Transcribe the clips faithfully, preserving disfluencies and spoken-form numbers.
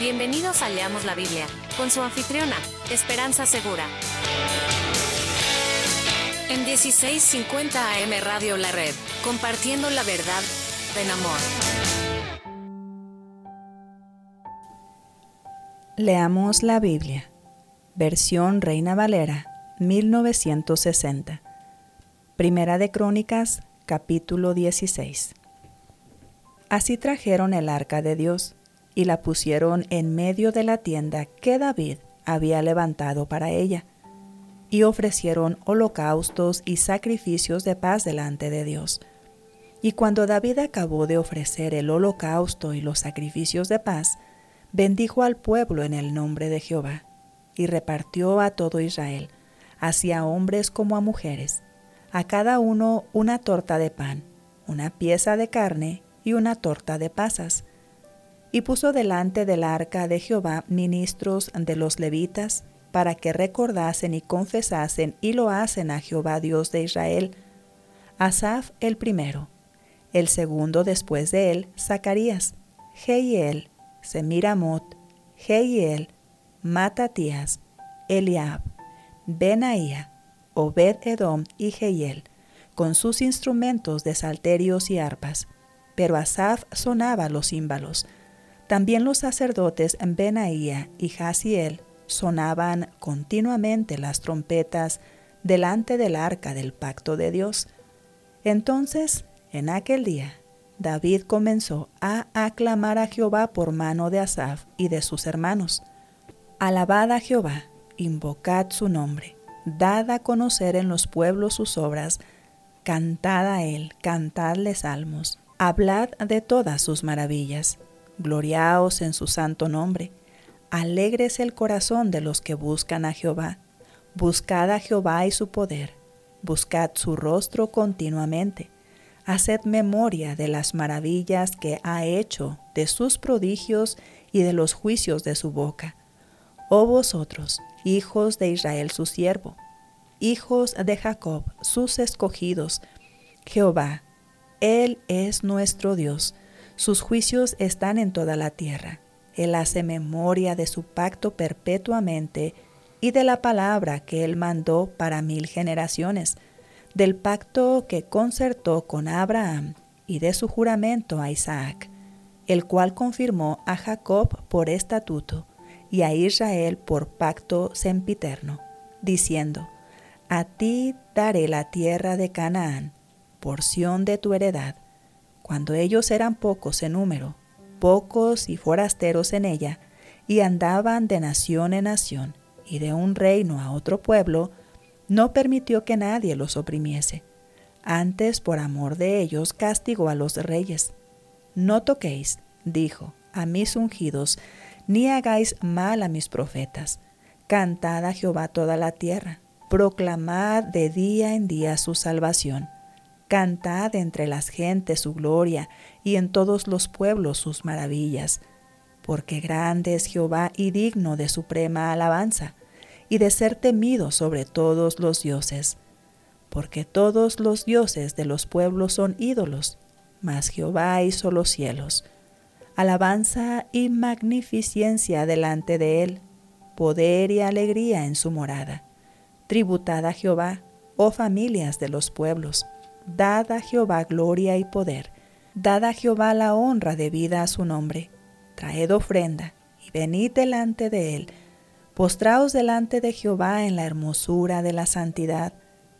Bienvenidos a Leamos la Biblia, con su anfitriona, Esperanza Segura. En dieciséis cincuenta A M Radio La Red, compartiendo la verdad en amor. Leamos la Biblia, versión Reina Valera, mil novecientos sesenta. Primera de Crónicas, capítulo dieciséis. Así trajeron el arca de Dios y la pusieron en medio de la tienda que David había levantado para ella, y ofrecieron holocaustos y sacrificios de paz delante de Dios. Y cuando David acabó de ofrecer el holocausto y los sacrificios de paz, bendijo al pueblo en el nombre de Jehová, y repartió a todo Israel, así a hombres como a mujeres, a cada uno una torta de pan, una pieza de carne y una torta de pasas. Y puso delante del arca de Jehová ministros de los levitas, para que recordasen y confesasen y loasen a Jehová Dios de Israel. Asaf el primero, el segundo después de él, Zacarías, Jehiel, Semiramot, Jehiel, Matatías, Eliab, Benaía, Obed-edom y Jehiel, con sus instrumentos de salterios y arpas. Pero Asaf sonaba los címbalos. También los sacerdotes Benaía y Jaziel sonaban continuamente las trompetas delante del arca del pacto de Dios. Entonces, en aquel día, David comenzó a aclamar a Jehová por mano de Asaf y de sus hermanos. Alabad a Jehová, invocad su nombre, dad a conocer en los pueblos sus obras, cantad a él, cantadle salmos, hablad de todas sus maravillas. Gloriaos en su santo nombre. Alégrese el corazón de los que buscan a Jehová. Buscad a Jehová y su poder. Buscad su rostro continuamente. Haced memoria de las maravillas que ha hecho, de sus prodigios y de los juicios de su boca. Oh vosotros, hijos de Israel su siervo, hijos de Jacob sus escogidos, Jehová, Él es nuestro Dios. Sus juicios están en toda la tierra. Él hace memoria de su pacto perpetuamente y de la palabra que Él mandó para mil generaciones, del pacto que concertó con Abraham y de su juramento a Isaac, el cual confirmó a Jacob por estatuto y a Israel por pacto sempiterno, diciendo: A ti daré la tierra de Canaán, porción de tu heredad. Cuando ellos eran pocos en número, pocos y forasteros en ella, y andaban de nación en nación, y de un reino a otro pueblo, no permitió que nadie los oprimiese. Antes, por amor de ellos, castigó a los reyes. No toquéis, dijo, a mis ungidos, ni hagáis mal a mis profetas. Cantad a Jehová toda la tierra, proclamad de día en día su salvación. Cantad entre las gentes su gloria, y en todos los pueblos sus maravillas. Porque grande es Jehová y digno de suprema alabanza, y de ser temido sobre todos los dioses. Porque todos los dioses de los pueblos son ídolos, mas Jehová hizo los cielos. Alabanza y magnificencia delante de él, poder y alegría en su morada. Tributad a Jehová, oh familias de los pueblos. Dad a Jehová gloria y poder. Dad a Jehová la honra debida a su nombre. Traed ofrenda y venid delante de él. Postraos delante de Jehová en la hermosura de la santidad.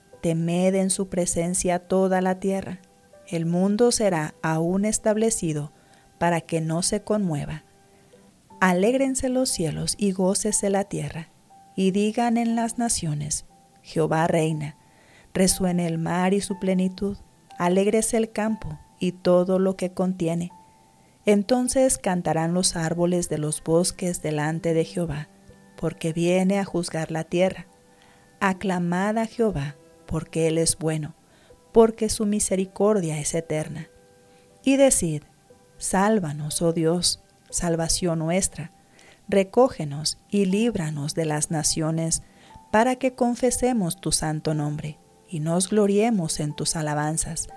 Temed en su presencia toda la tierra. El mundo será aún establecido para que no se conmueva. Alégrense los cielos y gócese la tierra. Y digan en las naciones: Jehová reina. Resuene el mar y su plenitud, alégrese el campo y todo lo que contiene. Entonces cantarán los árboles de los bosques delante de Jehová, porque viene a juzgar la tierra. Aclamad a Jehová, porque Él es bueno, porque su misericordia es eterna. Y decid: Sálvanos, oh Dios, salvación nuestra. Recógenos y líbranos de las naciones, para que confesemos tu santo nombre y nos gloriemos en tus alabanzas.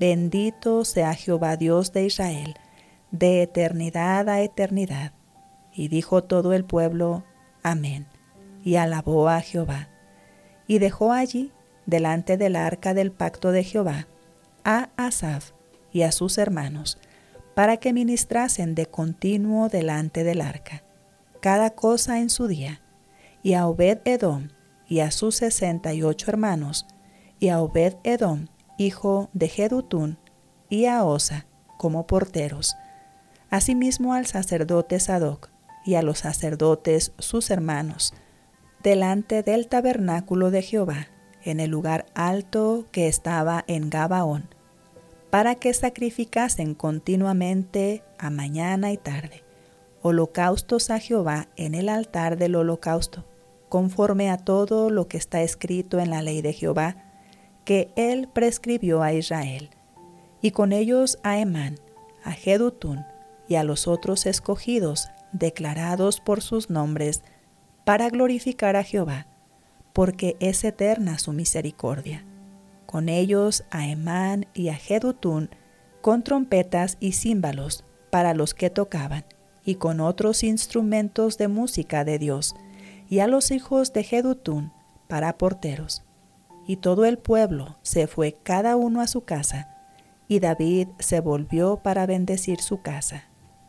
Bendito sea Jehová Dios de Israel, de eternidad a eternidad. Y dijo todo el pueblo, amén, y alabó a Jehová. Y dejó allí, delante del arca del pacto de Jehová, a Asaf y a sus hermanos, para que ministrasen de continuo delante del arca, cada cosa en su día, y a Obed-edom y a sus sesenta y ocho hermanos, y a Obed-edom, hijo de Jedutún, y a Osa, como porteros. Asimismo al sacerdote Sadoc, y a los sacerdotes sus hermanos, delante del tabernáculo de Jehová, en el lugar alto que estaba en Gabaón, para que sacrificasen continuamente a mañana y tarde holocaustos a Jehová en el altar del holocausto, conforme a todo lo que está escrito en la ley de Jehová, que él prescribió a Israel, y con ellos a Emán, a Jedutún y a los otros escogidos, declarados por sus nombres, para glorificar a Jehová, porque es eterna su misericordia. Con ellos a Emán y a Jedutún, con trompetas y címbalos para los que tocaban, y con otros instrumentos de música de Dios, y a los hijos de Jedutún para porteros. Y todo el pueblo se fue cada uno a su casa, y David se volvió para bendecir su casa.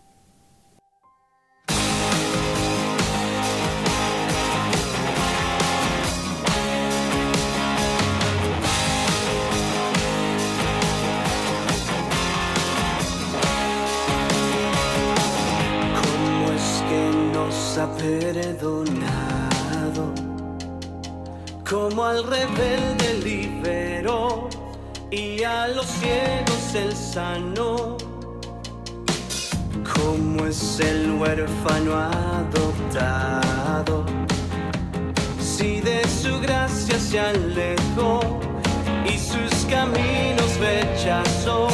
Ha perdonado, como al rebelde liberó y a los ciegos él sanó, como es el huérfano adoptado, si de su gracia se alejó y sus caminos rechazó.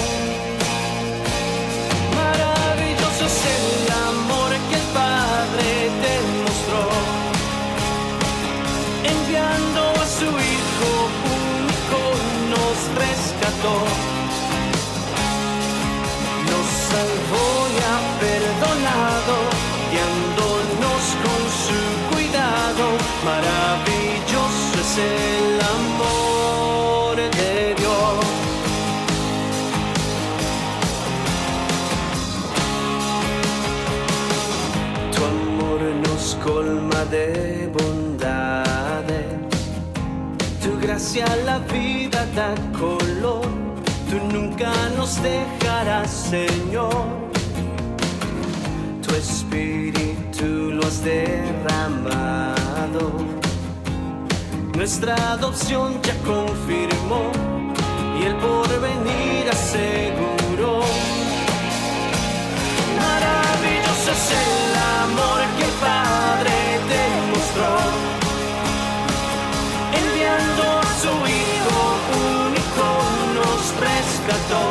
Maravilloso es el amor que el Padre demostró, enviando a su Hijo único nos rescató, nos salvó y ha perdonado, guiándonos con su cuidado. Maravilloso es el amor de Dios. Colma de bondades, tu gracia a la vida da color, tú nunca nos dejarás, Señor. Tu espíritu lo has derramado, nuestra adopción ya confirmó y el porvenir aseguró. Maravilloso es el amor que el Padre demostró, enviando a su Hijo único nos rescató,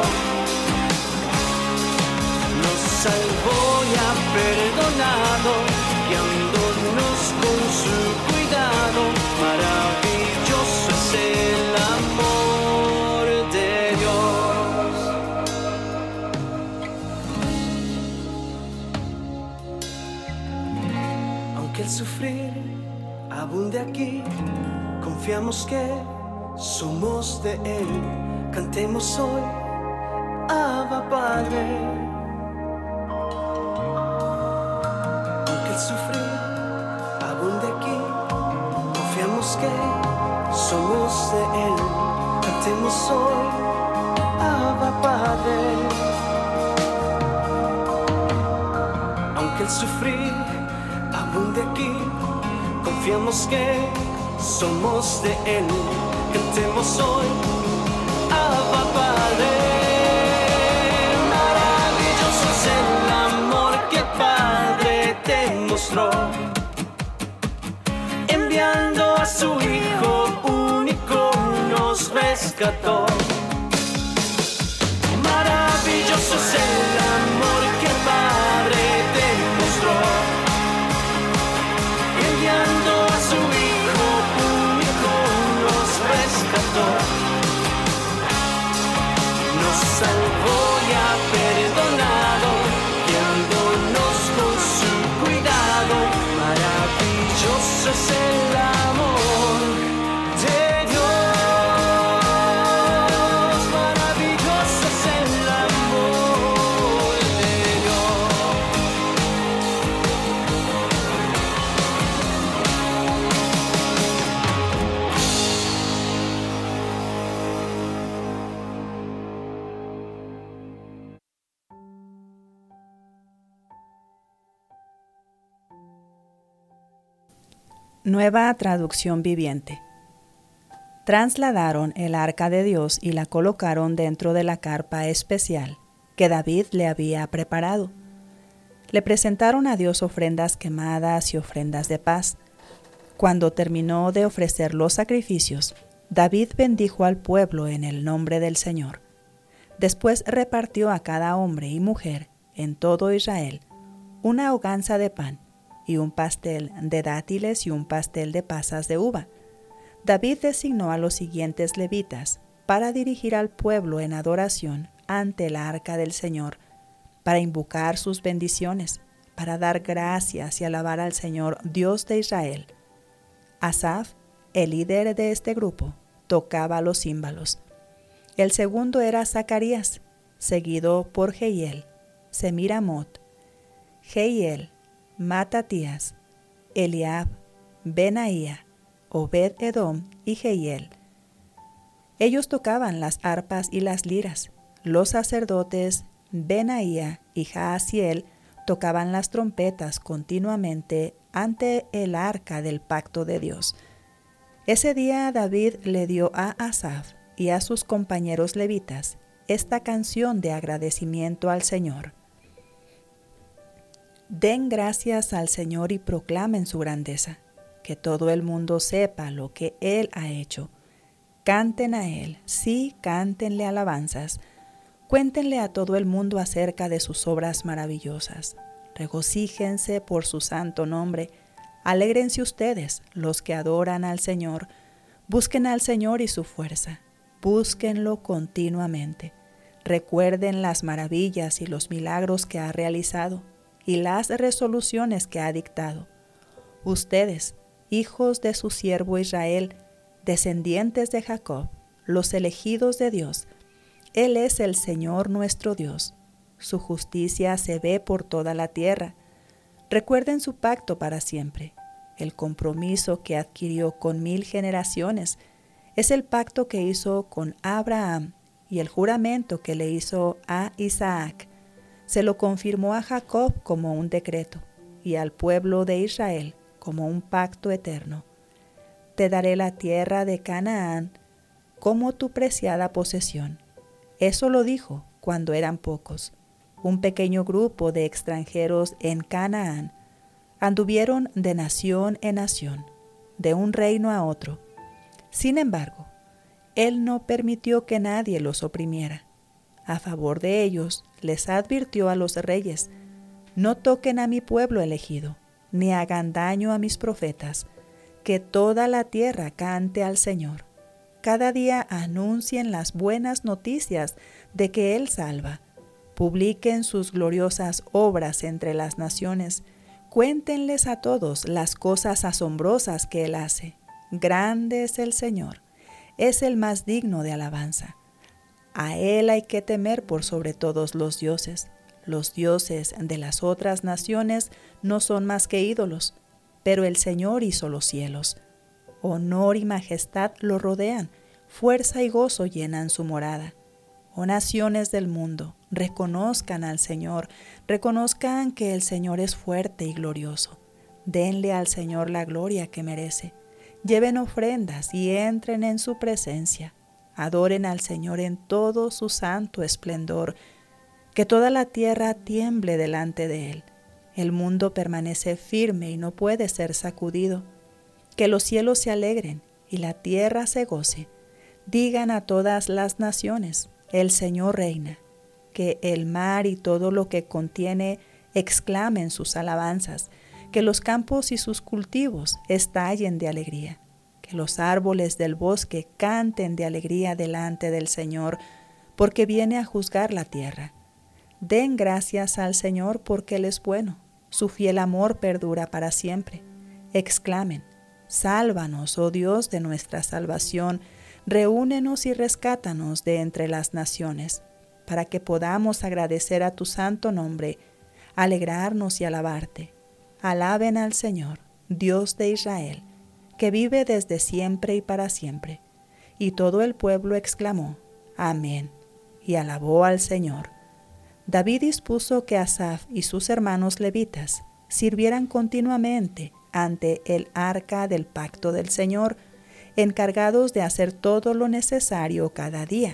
nos salvó y ha perdonado, guiándonos con su cuidado. Maravilloso es el amor de Dios. Aunque el sufrir abunde aquí, confiamos que somos de Él. Cantemos hoy, Abba Padre. Aunque el sufrir abunde aquí, confiamos que somos de Él. Cantemos hoy, Abba Padre. Aunque el sufrir abunde aquí, confiamos que somos de Él. Cantemos hoy, Abba Padre. Maravilloso es el amor que el Padre te mostró, enviando a su Hijo único nos rescató. Maravilloso es el amor que el Padre te mostró, enviando a su Hijo único nos rescató, nos salvó y ha perdonado, guiándonos con su cuidado. Nueva traducción viviente. Trasladaron el arca de Dios y la colocaron dentro de la carpa especial que David le había preparado. Le presentaron a Dios ofrendas quemadas y ofrendas de paz. Cuando terminó de ofrecer los sacrificios, David bendijo al pueblo en el nombre del Señor. Después repartió a cada hombre y mujer en todo Israel una hoganza de pan y un pastel de dátiles y un pastel de pasas de uva. David designó a los siguientes levitas para dirigir al pueblo en adoración ante el arca del Señor, para invocar sus bendiciones, para dar gracias y alabar al Señor, Dios de Israel. Asaf, el líder de este grupo, tocaba los címbalos. El segundo era Zacarías, seguido por Jehiel, Semiramot, Jehiel, Matatías, Eliab, Benaía, Obed-Edom y Jehiel. Ellos tocaban las arpas y las liras. Los sacerdotes Benaía y Jaasiel tocaban las trompetas continuamente ante el arca del pacto de Dios. Ese día David le dio a Asaf y a sus compañeros levitas esta canción de agradecimiento al Señor. Den gracias al Señor y proclamen su grandeza, que todo el mundo sepa lo que Él ha hecho. Canten a Él, sí, cántenle alabanzas. Cuéntenle a todo el mundo acerca de sus obras maravillosas. Regocíjense por su santo nombre. Alégrense ustedes, los que adoran al Señor. Busquen al Señor y su fuerza. Búsquenlo continuamente. Recuerden las maravillas y los milagros que ha realizado y las resoluciones que ha dictado. Ustedes, hijos de su siervo Israel, descendientes de Jacob, los elegidos de Dios, Él es el Señor nuestro Dios. Su justicia se ve por toda la tierra. Recuerden su pacto para siempre. El compromiso que adquirió con mil generaciones es el pacto que hizo con Abraham y el juramento que le hizo a Isaac. Se lo confirmó a Jacob como un decreto y al pueblo de Israel como un pacto eterno. Te daré la tierra de Canaán como tu preciada posesión. Eso lo dijo cuando eran pocos. Un pequeño grupo de extranjeros en Canaán anduvieron de nación en nación, de un reino a otro. Sin embargo, Él no permitió que nadie los oprimiera. A favor de ellos, les advirtió a los reyes: no toquen a mi pueblo elegido, ni hagan daño a mis profetas, que toda la tierra cante al Señor. Cada día anuncien las buenas noticias de que Él salva. Publiquen sus gloriosas obras entre las naciones. Cuéntenles a todos las cosas asombrosas que Él hace. Grande es el Señor, es el más digno de alabanza. A Él hay que temer por sobre todos los dioses. Los dioses de las otras naciones no son más que ídolos, pero el Señor hizo los cielos. Honor y majestad lo rodean, fuerza y gozo llenan su morada. Oh naciones del mundo, reconozcan al Señor, reconozcan que el Señor es fuerte y glorioso. Denle al Señor la gloria que merece. Lleven ofrendas y entren en su presencia. Adoren al Señor en todo su santo esplendor. Que toda la tierra tiemble delante de Él. El mundo permanece firme y no puede ser sacudido. Que los cielos se alegren y la tierra se goce. Digan a todas las naciones: el Señor reina. Que el mar y todo lo que contiene exclamen sus alabanzas. Que los campos y sus cultivos estallen de alegría. Que los árboles del bosque canten de alegría delante del Señor, porque viene a juzgar la tierra. Den gracias al Señor porque Él es bueno. Su fiel amor perdura para siempre. Exclamen: sálvanos, oh Dios de nuestra salvación. Reúnenos y rescátanos de entre las naciones, para que podamos agradecer a tu santo nombre, alegrarnos y alabarte. Alaben al Señor, Dios de Israel, que vive desde siempre y para siempre. Y todo el pueblo exclamó: Amén, y alabó al Señor. David dispuso que Asaf y sus hermanos levitas sirvieran continuamente ante el arca del pacto del Señor, encargados de hacer todo lo necesario cada día.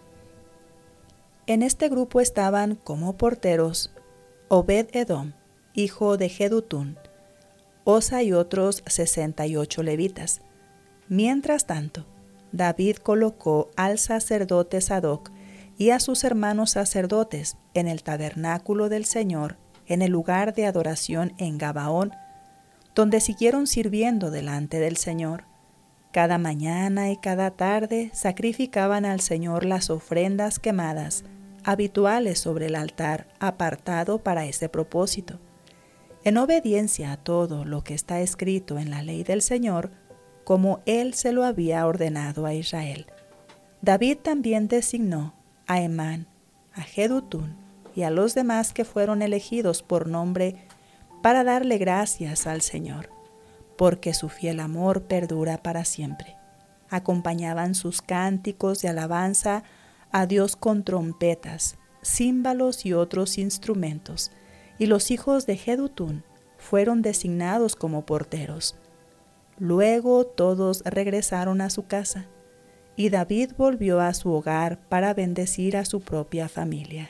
En este grupo estaban como porteros Obed-Edom, hijo de Jedutún, Osa y otros sesenta y ocho levitas. Mientras tanto, David colocó al sacerdote Sadoc y a sus hermanos sacerdotes en el tabernáculo del Señor, en el lugar de adoración en Gabaón, donde siguieron sirviendo delante del Señor. Cada mañana y cada tarde sacrificaban al Señor las ofrendas quemadas, habituales sobre el altar apartado para ese propósito. En obediencia a todo lo que está escrito en la ley del Señor, como Él se lo había ordenado a Israel. David también designó a Emán, a Jedutún y a los demás que fueron elegidos por nombre para darle gracias al Señor, porque su fiel amor perdura para siempre. Acompañaban sus cánticos de alabanza a Dios con trompetas, címbalos y otros instrumentos, y los hijos de Jedutún fueron designados como porteros. Luego todos regresaron a su casa, y David volvió a su hogar para bendecir a su propia familia.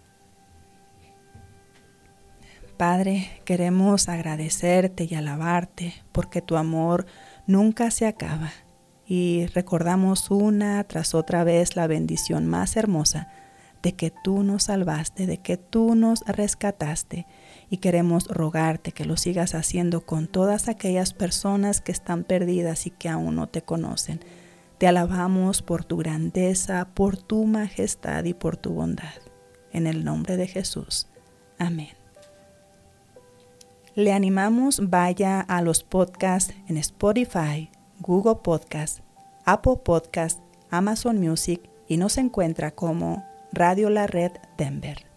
Padre, queremos agradecerte y alabarte porque tu amor nunca se acaba, y recordamos una tras otra vez la bendición más hermosa de que tú nos salvaste, de que tú nos rescataste, y queremos rogarte que lo sigas haciendo con todas aquellas personas que están perdidas y que aún no te conocen. Te alabamos por tu grandeza, por tu majestad y por tu bondad. En el nombre de Jesús. Amén. Le animamos vaya a los podcasts en Spotify, Google Podcast, Apple Podcast, Amazon Music y nos encuentra como Radio La Red Denver.